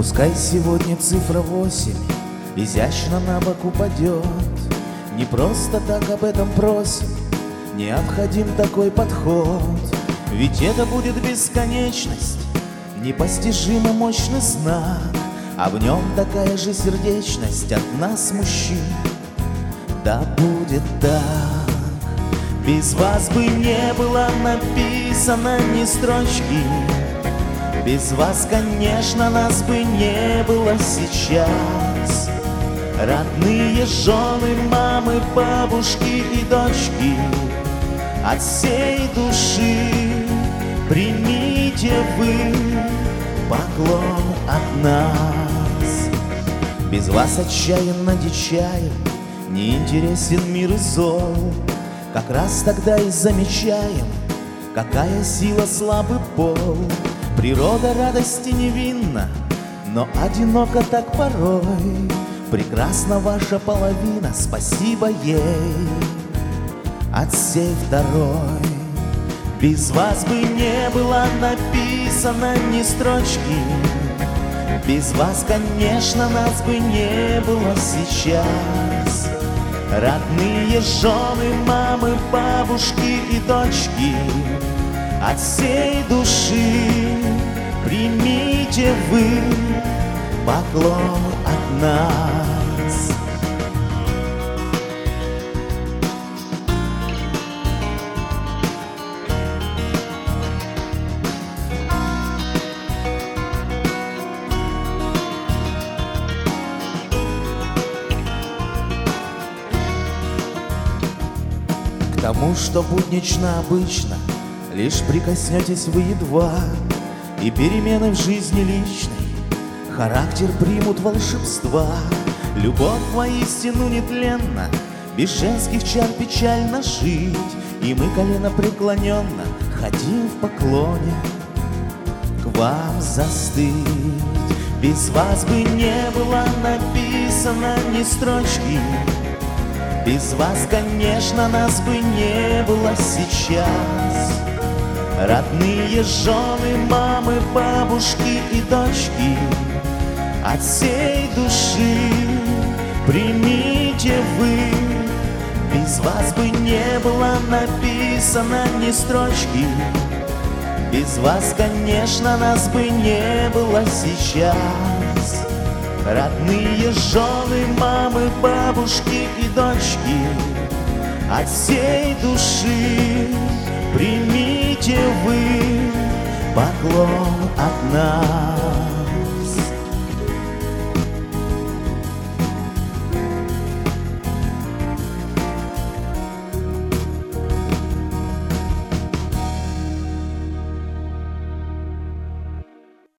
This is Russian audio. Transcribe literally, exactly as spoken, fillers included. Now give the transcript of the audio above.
Пускай сегодня цифра восемь изящно на бок упадет. Не просто так об этом просим, необходим такой подход. Ведь это будет бесконечность, непостижимо мощный знак, а в нем такая же сердечность от нас, мужчин. Да будет так. Без вас бы не было написано ни строчки. Без вас, конечно, нас бы не было сейчас. Родные жены, мамы, бабушки и дочки, от всей души примите вы поклон от нас. Без вас отчаянно дичаем, неинтересен мир и зол. Как раз тогда и замечаем, какая сила слабый пол. Природа радости невинна, но одиноко так порой. Прекрасна ваша половина, спасибо ей от всей второй. Без вас бы не было написано ни строчки. Без вас, конечно, нас бы не было сейчас. Родные жены, мамы, бабушки и дочки, от всей души примите вы поклон от нас. К тому, что буднично обычно, лишь прикоснетесь вы едва, и перемены в жизни личной характер примут волшебства. Любовь воистину нетленна, без женских чар печально жить, и мы колено преклоненно хотим в поклоне к вам застыть. Без вас бы не было написано ни строчки. Без вас, конечно, нас бы не было сейчас. Родные жены, мамы, бабушки и дочки, от всей души примите вы. Без вас бы не было написано ни строчки. Без вас, конечно, нас бы не было сейчас. Родные жены, мамы, бабушки и дочки, от всей души примите вы поклон от нас.